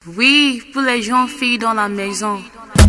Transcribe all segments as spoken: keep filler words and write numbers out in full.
Oui, pour les jeunes filles dans la maison.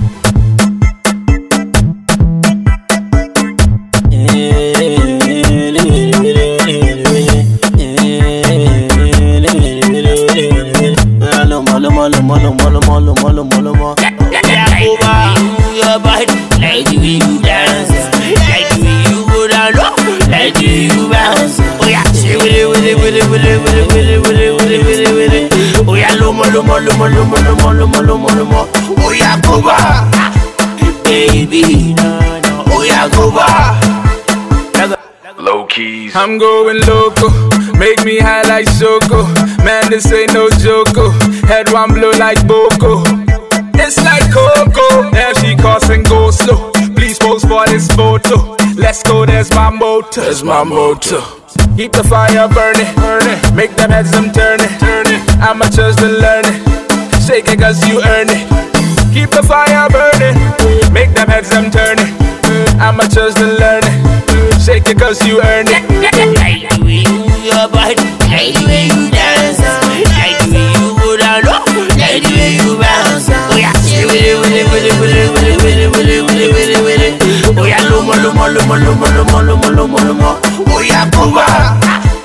Baby, no, no, oh yeah, go back. Low keys. I'm going loco, make me high like Soko. Man, this ain't no joke. Head one blow like Boko. It's like Coco. Now she crossing go slow. Please pose for this photo. Let's go, there's my motor. There's my motor. Keep the fire burning, burning. Make them heads them turning, turning. Amateurs to learn it. Shake it cause you earn it. Keep the fire burning. Make them heads them turning. Amateurs to learn it. Shake it cause you earn it. Like the way you move your body, like the way you dance, like the way you go down low, like the way you bounce. Oh yeah, shake with it, with it, with it, with it, with it, with it, with it, with it, with it, with it. Oh yeah, lomo, lomo, lomo, lomo, lomo, lomo, lomo, lomo. Oh yeah, go back,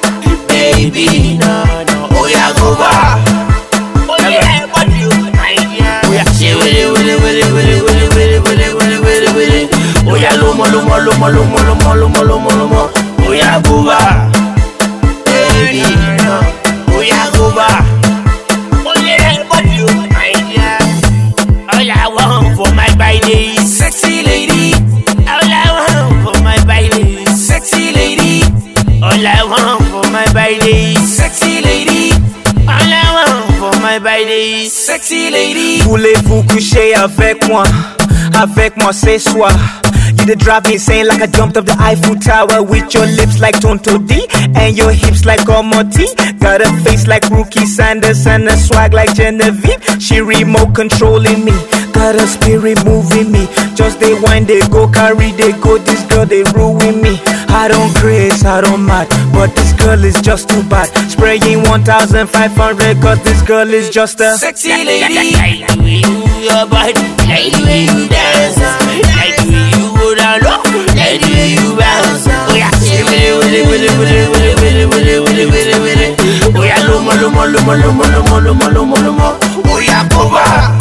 baby, no, no. Oh yeah, go back. Oh yeah, what you, my dear? Oh yeah, shake with it, with it, with it, with it, with it, with it, with it, with it, with it, with it. Oh yeah, lomo, lomo, lomo, lomo, lomo, lomo, lomo, lomo. Oh yeah, go back, baby, no. Oh yeah, go back. Oh yeah, what you, my dear? All I want for my body is sexy lady. All I want for my body is sexy lady. All I want for my body is sexy lady. All I want for my body is sexy lady. Voulez-vous coucher avec moi? Avec moi ce soir. You the drive me insane like I jumped up the Eiffel Tower. With your lips like Tonto D and your hips like Omoti. Got a face like Rookie Sanders and a swag like Genevieve. She remote controlling me, got a spirit moving me. Just they whine, they go carry, they go. This girl they ruin me. I don't craze, I don't mad, but this girl is just too bad. Spraying one thousand five hundred cause this girl is just a sexy lady. Like the way you move your body, like the way you dance, like the way you go down low, like the way you bounce. Oh yeah, shake with it, with it, with it, with it, with it, with it, with it, with it, with it, with it. Oh yeah, lomo, lomo, lomo, lomo, lomo, lomo, lomo, lomo. Oh yeah, go back,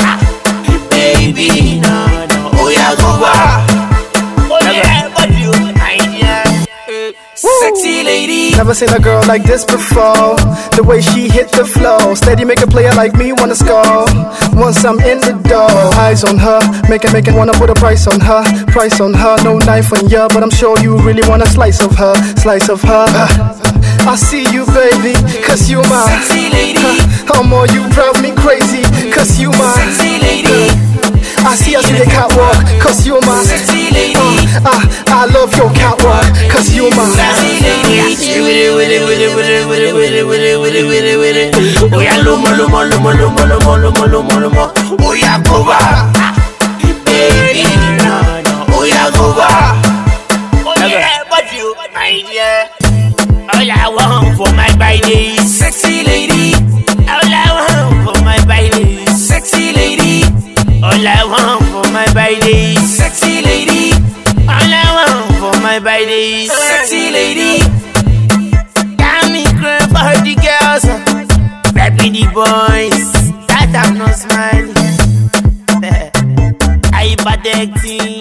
baby, no, no. Oh yeah, go back. Oh yeah, what you, my dear? Sexy lady. Never seen a girl like this before. The way she hit the floor, steady make a player like me wanna score. Once I'm in the door, eyes on her, make it, make it wanna put a price on her. Price on her, no knife on ya, but I'm sure you really want a slice of her, slice of her. I see you, baby, cause you my sexy lady. How more you drive me crazy, cause you my sexy lady. I see us in the catwalk, cause you're my sexy lady. Uh, I, I love your catwalk, cause you're my sexy lady. With it, with it, with it, with it, with it, with it, with it, with it, with it, with it. Oh yeah, lomo, lomo, lomo, lomo, lomo, lomo, lomo, lomo. Oh yeah, go back, baby, no, no. Oh yeah, go back. Oh yeah, but you, my dear. All I want for my body is sexy lady. All I want for my body is sexy lady. All I want for my body is sexy lady. All I want for my body is sexy lady. Got me crying for the girls, rapping the boys. That I'm not smiling. I bad acting.